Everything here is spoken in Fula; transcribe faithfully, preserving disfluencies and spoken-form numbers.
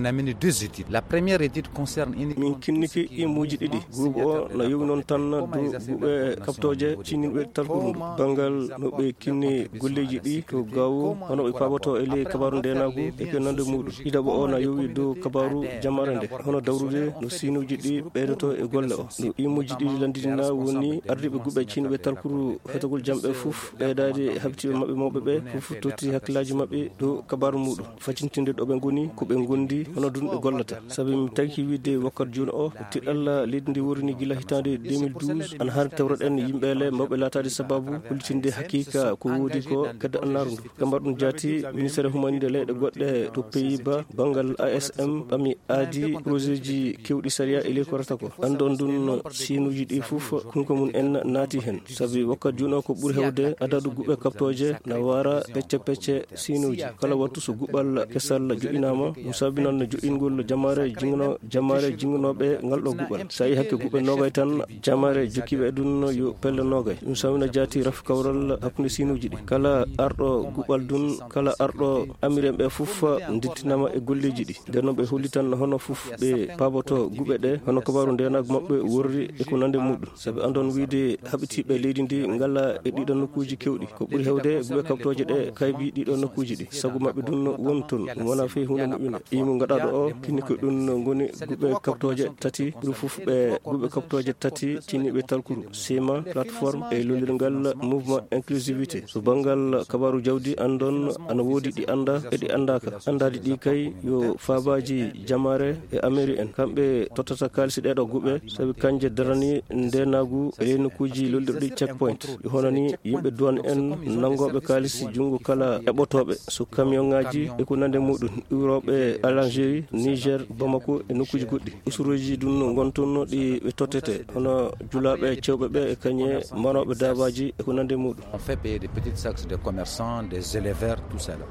On a mené deux études. La première étude concerne uniquement min kinniki imuji ɗiɗi groupe o no yewi noon tan do guɓe kaptoje cinninɓe talkuru bangal no ɓe kinni golleji ɗi to gawu hono ɓe paboto e ley kabaru ndenagu e ko nande muɗum ɗiɗaɓo o no yewi dow kabaru jamare nde hono dawrude no sinuji ɗi ɓeydoto e golle o no imuji ɗiɗi landidina woni ardiɓe guɓe cinniɓe talkuru hetogol jamɓe fof ɓeydade habitiɓe mabɓe mawɓe ɓe fof totti hakkillaji mabɓe dow kabaru muɗum facintinde ɗo ɓe goni ko ɓe gondi hono dun ɓe gollata saabi mi tagi widde wakkati joni o tiɗalla leydi ndi worini gila hitande deux mille douze ana hani tawreɗen yimɓele mawɓe latade sababu hollitinde hakkika ko woodi ko kedde annaru ndu gambar ɗum jaati ministére humanide leyɗe goɗɗe to pays bas bangal A S M ɓami aadi projet ji kewɗi saria e ley ko rata ko andon dun sinuji ɗi fof kunko mum en naati hen saabi wakkati joni o ko ɓuuri hewde adadu guɓe kaptoje na wara pecce pecce sinuji kala wattu so guɓal kesal joɗinama ɗum saabi noon joɗingol jamare jingno jamare jingnoɓe ngal ɗo guɓal sa yi hakke guɓe nogay tan jamare jokkiɓe e ɗum yo pelle nogay ɗum samina jaati raf kawral hakkude sinuji ɗi kala arɗo guɓal dun kala arɗo amiren ɓe fof dittinama e golleji ɗi nden noon ɓe holli tan hono fof ɓe paboto guɓe ɗe hono kabaru ndenago mabɓe worri e ko nande muɗum saabi andon wiide haɓitiɓe leydi ndi ngala e ɗiɗon nokkuji kewɗi ko ɓuuri hewde guɓe kaptoje ɗe kaybi ɗiɗon nokkuji ɗi saabu mabɓe dun won toon ɗum wona fewi hunde moƴƴude imo gaɗaɗo o kinni ko ɗum goni guɓe kaptoje tati ɓuuri fof ɓe guɓe kaptoje tati cinniɓe talkuru sima plateforme e lolirgal mouvement inclusivité so bangal kabaru jawdi andon ana woodi ɗi anda e ɗi andaka andadi ɗi kay yo fabaji jamare e ameri en kamɓe tottata kalisi ɗeɗo guɓe saabi kanje darani ndenagu e ley nokkuji lolirɗi check point yo honani yimɓe douane en nangoɓe kalisi junggo kala eɓotoɓe so camion ngaji e ko nande muɗum iwroɓe Algérie Niger Bamako e nokkuji goɗɗi usuroji ɗum gontonno ɗi ɓe tottete hono julaɓe cewɓe ɓe e kañe manoɓe dabaji e ko nande muɗum. On fait payer des petites taxes des commerçants, des éleveurs, tout ça là.